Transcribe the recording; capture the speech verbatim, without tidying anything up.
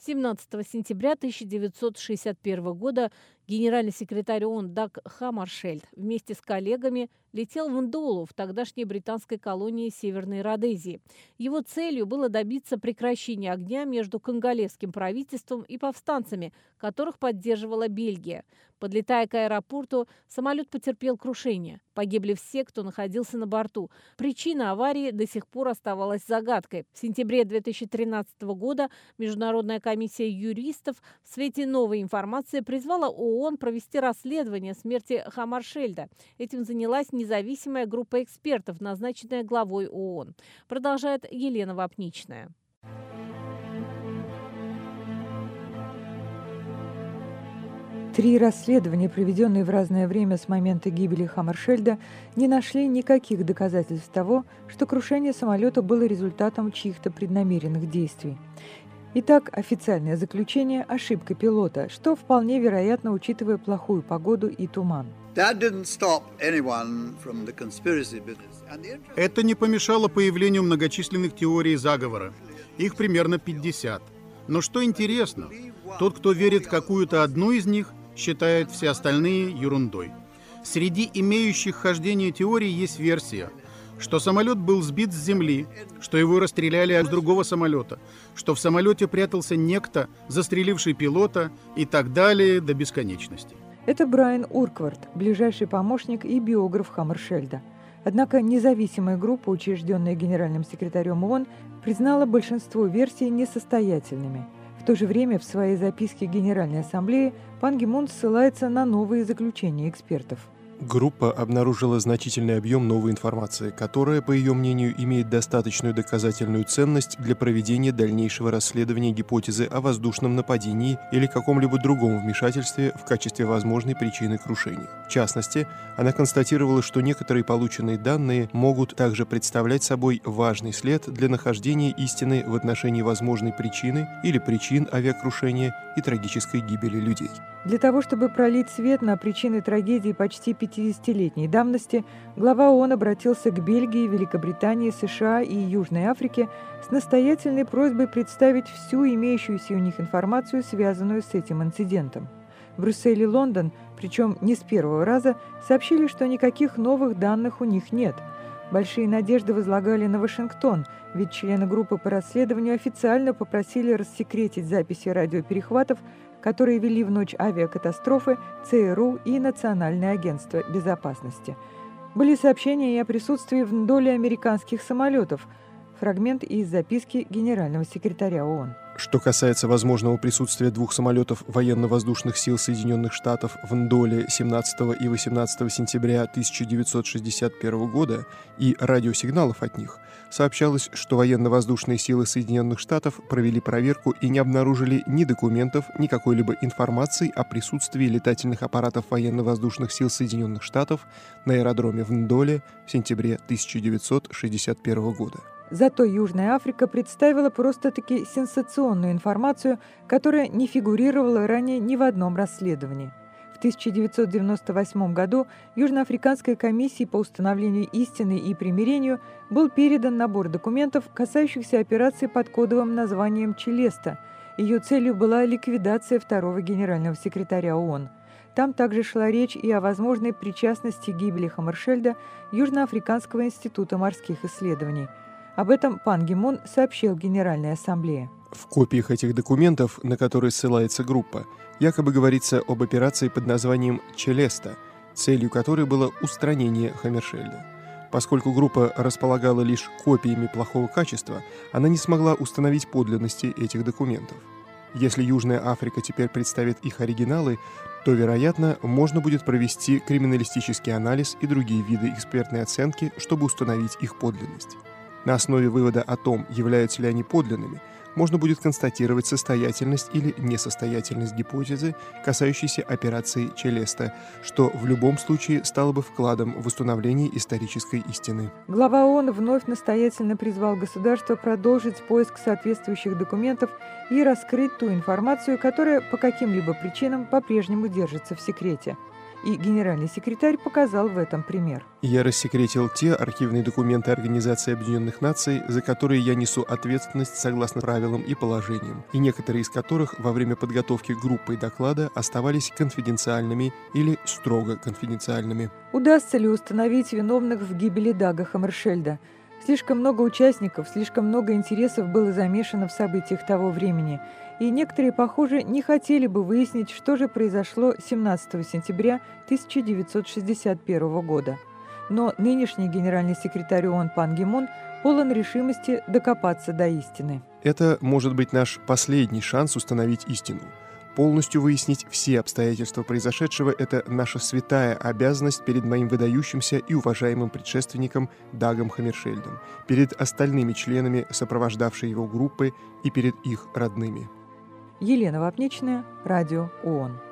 семнадцатого сентября тысяча девятьсот шестьдесят первого года генеральный секретарь ООН Даг Хаммаршельд вместе с коллегами летел в Ндолу, в тогдашней британской колонии Северной Родезии. Его целью было добиться прекращения огня между конголезским правительством и повстанцами, которых поддерживала Бельгия. Подлетая к аэропорту, самолет потерпел крушение. Погибли все, кто находился на борту. Причина аварии до сих пор оставалась загадкой. В сентябре две тысячи тринадцатого года Международная комиссия юристов в свете новой информации призвала ООН провести расследование смерти Хаммаршельда. Этим занялась независимая группа экспертов, назначенная главой ООН. Продолжает Елена Вапничная. Три расследования, проведенные в разное время с момента гибели Хаммаршельда, не нашли никаких доказательств того, что крушение самолета было результатом чьих-то преднамеренных действий. Итак, официальное заключение – ошибка пилота, что вполне вероятно, учитывая плохую погоду и туман. Это не помешало появлению многочисленных теорий заговора. Их примерно пятьдесят. Но что интересно, тот, кто верит в какую-то одну из них, считает все остальные ерундой. Среди имеющих хождение теорий есть версия, что самолет был сбит с земли, что его расстреляли с другого самолета, что в самолете прятался некто, застреливший пилота и так далее до бесконечности. Это Брайан Урквард, ближайший помощник и биограф Хаммаршельда. Однако независимая группа, учрежденная генеральным секретарем ООН, признала большинство версий несостоятельными. В то же время в своей записке Генеральной Ассамблеи Пан Ги Мун ссылается на новые заключения экспертов. Группа обнаружила значительный объем новой информации, которая, по ее мнению, имеет достаточную доказательную ценность для проведения дальнейшего расследования гипотезы о воздушном нападении или каком-либо другом вмешательстве в качестве возможной причины крушения. В частности, она констатировала, что некоторые полученные данные могут также представлять собой важный след для нахождения истины в отношении возможной причины или причин авиакрушения и трагической гибели людей. Для того, чтобы пролить свет на причины трагедии почти пятидесятилетней давности, глава ООН обратился к Бельгии, Великобритании, США и Южной Африке с настоятельной просьбой представить всю имеющуюся у них информацию, связанную с этим инцидентом. Брюссель и Лондон, причем не с первого раза, сообщили, что никаких новых данных у них нет. Большие надежды возлагали на Вашингтон, ведь члены группы по расследованию официально попросили рассекретить записи радиоперехватов, которые вели в ночь авиакатастрофы ЦРУ и Национальное агентство безопасности. Были сообщения и о присутствии в Ндоле американских самолетов. Фрагмент из записки генерального секретаря ООН. Что касается возможного присутствия двух самолетов военно-воздушных сил Соединенных Штатов в Ндоле семнадцатого и восемнадцатого сентября тысяча девятьсот шестьдесят первого года и радиосигналов от них, сообщалось, что военно-воздушные силы Соединенных Штатов провели проверку и не обнаружили ни документов, ни какой-либо информации о присутствии летательных аппаратов военно-воздушных сил Соединенных Штатов на аэродроме в Ндоле в сентябре тысяча девятьсот шестьдесят первого года. Зато Южная Африка представила просто-таки сенсационную информацию, которая не фигурировала ранее ни в одном расследовании. В тысяча девятьсот девяносто восьмом году Южноафриканской комиссии по установлению истины и примирению был передан набор документов, касающихся операции под кодовым названием «Челеста». Ее целью была ликвидация второго генерального секретаря ООН. Там также шла речь и о возможной причастности к гибели Хаммаршельда Южноафриканского института морских исследований. Об этом Пан Ги Мун сообщил Генеральной Ассамблее. В копиях этих документов, на которые ссылается группа, якобы говорится об операции под названием «Челеста», целью которой было устранение Хаммаршельда. Поскольку группа располагала лишь копиями плохого качества, она не смогла установить подлинности этих документов. Если Южная Африка теперь представит их оригиналы, то, вероятно, можно будет провести криминалистический анализ и другие виды экспертной оценки, чтобы установить их подлинность. На основе вывода о том, являются ли они подлинными, можно будет констатировать состоятельность или несостоятельность гипотезы, касающейся операции «Челеста», что в любом случае стало бы вкладом в установление исторической истины. Глава ООН вновь настоятельно призвал государства продолжить поиск соответствующих документов и раскрыть ту информацию, которая по каким-либо причинам по-прежнему держится в секрете. и генеральный секретарь показал в этом пример. Я рассекретил те архивные документы Организации Объединенных Наций, за которые я несу ответственность согласно правилам и положениям, и некоторые из которых во время подготовки группы и доклада оставались конфиденциальными или строго конфиденциальными. Удастся ли установить виновных в гибели Дага Хаммершельда? Слишком много участников, слишком много интересов было замешано в событиях того времени, и некоторые, похоже, не хотели бы выяснить, что же произошло семнадцатого сентября тысяча девятьсот шестьдесят первого года. Но нынешний генеральный секретарь ООН Пан Ги Мун полон решимости докопаться до истины. Это может быть наш последний шанс установить истину. Полностью выяснить все обстоятельства произошедшего – это наша святая обязанность перед моим выдающимся и уважаемым предшественником Дагом Хаммершельдом, перед остальными членами сопровождавшей его группы и перед их родными. Елена Вапничная, Радио ООН.